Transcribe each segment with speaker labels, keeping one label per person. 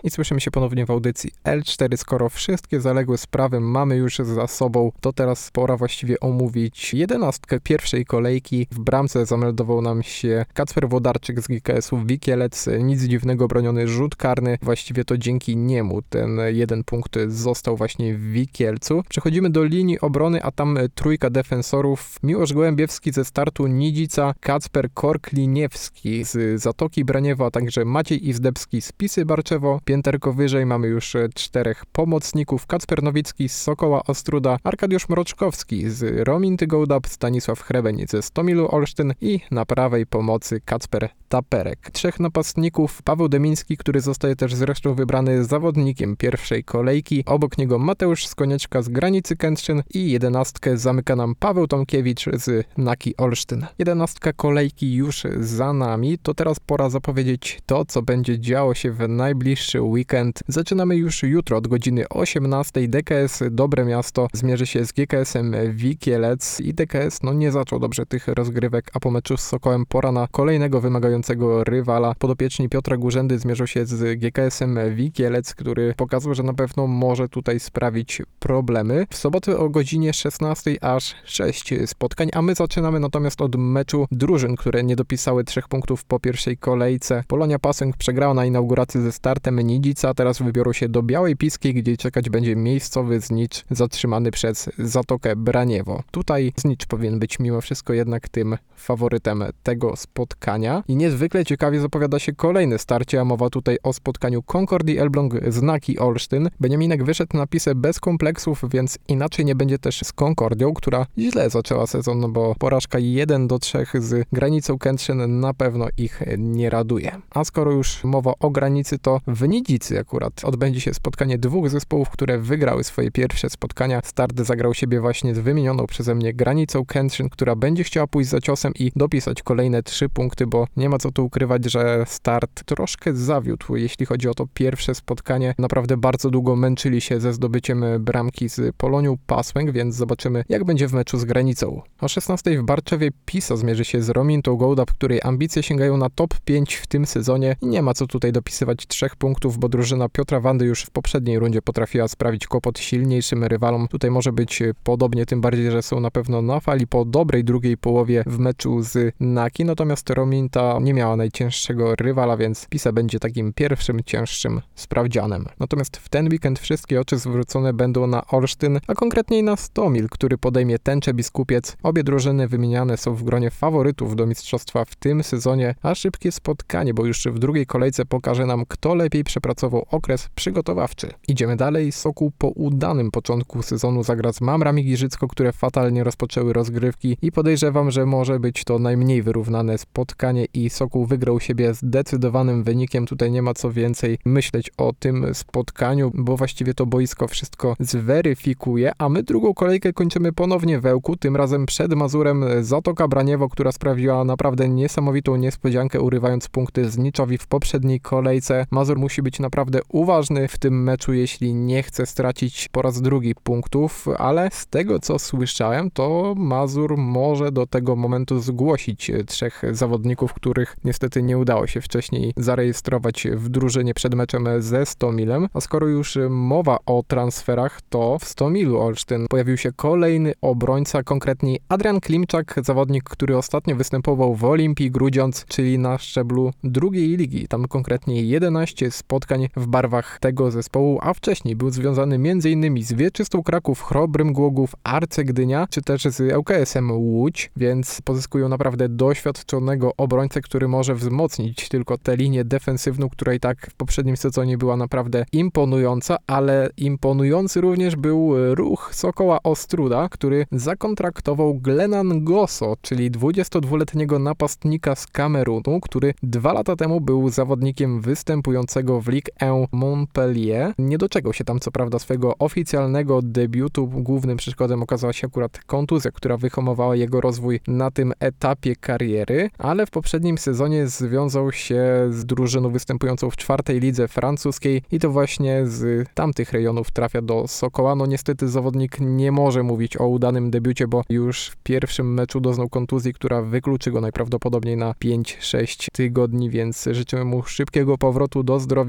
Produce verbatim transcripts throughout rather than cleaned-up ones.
Speaker 1: i słyszymy się ponownie w audycji L cztery. Skoro wszystkie zaległe sprawy mamy już za sobą, to teraz pora właściwie omówić jedenastkę pierwszej kolejki. W bramce zameldował nam się Kacper Włodarczyk z G K S-u Wikielec. Nic dziwnego, broniony rzut karny. Właściwie to dzięki niemu ten jeden punkt został właśnie w Wikielcu. Przechodzimy do linii obrony, a tam trójka defensorów. Miłosz Gołębiewski ze startu Nidzica, Kacper Korkliniewski z Zatoki Braniewo, a także Maciej Izdebski z Pisy Barczewo. Pięterko wyżej mamy już czterech pomocników. Kacper Nowicki z Sokoła Ostróda, Arkadiusz Mroczkowski z Rominty Gołdap, Stanisław Hrebeń ze Stomilu Olsztyn i na prawej pomocy Kacper Taperek. Trzech napastników, Paweł Demiński, który zostaje też zresztą wybrany zawodnikiem pierwszej kolejki. Obok niego Mateusz Skonieczka z Granicy Kętrzyn i jedenastkę zamyka nam Paweł Tomkiewicz z Naki Olsztyn. Jedenastka kolejki już za nami, to teraz pora zapowiedzieć to, co będzie działo się w najbliższy weekend. Zaczynamy już jutro od godziny osiemnastej. D K S Dobre Miasto zmierzy się z G K S-em Wikielec i D K S no nie zaczął dobrze tych rozgrywek, a po meczu z Sokołem pora na kolejnego wymagającego rywala. Podopieczni Piotra Górzędy zmierzą się z G K S-em Wikielec, który pokazał, że na pewno może tutaj sprawić problemy. W sobotę o godzinie szesnastej aż sześć spotkań, a my zaczynamy natomiast od meczu drużyn, które nie dopisały trzech punktów po pierwszej kolejce. Polonia Pasęk przegrała na inauguracji ze startem Nidzica, teraz wybiorą się do Białej Piskiej, gdzie czekać będzie miejscowy Znicz zatrzymany przez Zatokę Braniewo. Tutaj Znicz powinien być mimo wszystko jednak tym faworytem tego spotkania. I niezwykle ciekawie zapowiada się kolejne starcie, a mowa tutaj o spotkaniu Concordii Elbląg z Naki Olsztyn. Beniaminek wyszedł na Pisę bez kompleksów, więc inaczej nie będzie też z Concordią, która źle zaczęła sezon, no bo porażka jeden do trzech z Granicą Kętrzyn na pewno ich nie raduje. A skoro już mowa o granicy, to w Nidzicy akurat odbędzie się spotkanie dwóch zespołów, które wygrały swoje pierwsze spotkania. Start zagrał siebie właśnie z wymienioną przeze mnie Granicą Kętrzyn, która będzie chciała pójść za ciosem i dopisać kolejne trzy punkty, bo nie ma co tu ukrywać, że Start troszkę zawiódł, jeśli chodzi o to pierwsze spotkanie. Naprawdę bardzo długo męczyli się ze zdobyciem bramki z Polonią Pasłęk, więc zobaczymy, jak będzie w meczu z Granicą. O szesnastej w Barczewie Pisa zmierzy się z Romintą Gołdap, której ambicje sięgają na top pięć w tym sezonie. Nie ma co tutaj dopisywać trzech punktów, bo drużyna Piotra Wandy już w poprzedniej rundzie potrafiła sprawić kłopot silniejszym rywalom. Tutaj może być podobnie, tym bardziej, że są na pewno na fali po dobrej drugiej połowie w meczu z Naki, natomiast Rominta nie miała najcięższego rywala, więc Pisa będzie takim pierwszym cięższym sprawdzianem. Natomiast w ten weekend wszystkie oczy zwrócone będą na Olsztyn, a konkretniej na Stomil, który podejmie Tęczę Biskupiec. Obie drużyny wymieniane są w gronie faworytów do mistrzostwa w tym sezonie, a szybkie spotkanie, bo już w drugiej kolejce pokaże nam, kto lepiej przepracował okres przygotowawczy. Idziemy dalej. Sokół po udanym początku sezonu zagra z Mamrami Giżycko, które fatalnie rozpoczęły rozgrywki i podejrzewam, że może być to najmniej wyrównane spotkanie i Sokół wygrał siebie zdecydowanym wynikiem. Tutaj nie ma co więcej myśleć o tym spotkaniu, bo właściwie to boisko wszystko zweryfikuje, a my drugą kolejkę kończymy ponownie w Ełku, tym razem przed Mazurem Zatoka Braniewo, która sprawiła naprawdę niesamowitą niespodziankę, urywając punkty Zniczowi w poprzedniej kolejce. Mazur musi być naprawdę uważny w tym meczu, jeśli nie chce stracić po raz drugi punktów, ale z tego co słyszałem, to Mazur może do tego momentu zgłosić trzech zawodników, których niestety nie udało się wcześniej zarejestrować w drużynie przed meczem ze Stomilem. A skoro już mowa o transferach, to w Stomilu Olsztyn pojawił się kolejny obrońca, konkretnie Adrian Klimczak, zawodnik, który ostatnio występował w Olimpii Grudziądz, czyli na szczeblu drugiej ligi. Tam konkretnie jedenaście spotkań w barwach tego zespołu, a wcześniej był związany m.in. z Wieczystą Kraków, Chrobrym Głogów, Arce Gdynia, czy też z L K S-em Łódź, więc pozyskują naprawdę doświadczonego obrońcę, który może wzmocnić tylko tę linię defensywną, która i tak w poprzednim sezonie była naprawdę imponująca, ale imponujący również był ruch Sokoła Ostróda, który zakontraktował Glenan Goso, czyli dwudziestodwuletniego napastnika z Kamerunu, który dwa lata temu był zawodnikiem występującego w Ligue jeden Montpellier. Nie doczekał się tam co prawda swojego oficjalnego debiutu. Głównym przeszkodem okazała się akurat kontuzja, która wyhamowała jego rozwój na tym etapie kariery, ale w poprzednim sezonie związał się z drużyną występującą w czwartej lidze francuskiej i to właśnie z tamtych rejonów trafia do Sokoła. No niestety zawodnik nie może mówić o udanym debiucie, bo już w pierwszym meczu doznał kontuzji, która wykluczy go najprawdopodobniej na pięć sześć tygodni, więc życzymy mu szybkiego powrotu do zdrowia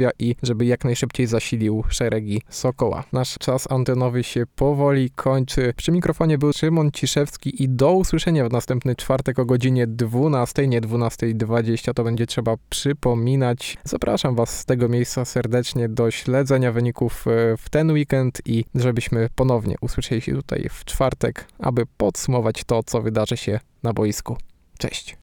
Speaker 1: zdrowia i żeby jak najszybciej zasilił szeregi Sokoła. Nasz czas antenowy się powoli kończy. Przy mikrofonie był Szymon Ciszewski i do usłyszenia w następny czwartek o godzinie dwunastej, nie dwunasta dwadzieścia, to będzie trzeba przypominać. Zapraszam Was z tego miejsca serdecznie do śledzenia wyników w ten weekend i żebyśmy ponownie usłyszeli się tutaj w czwartek, aby podsumować to, co wydarzy się na boisku. Cześć!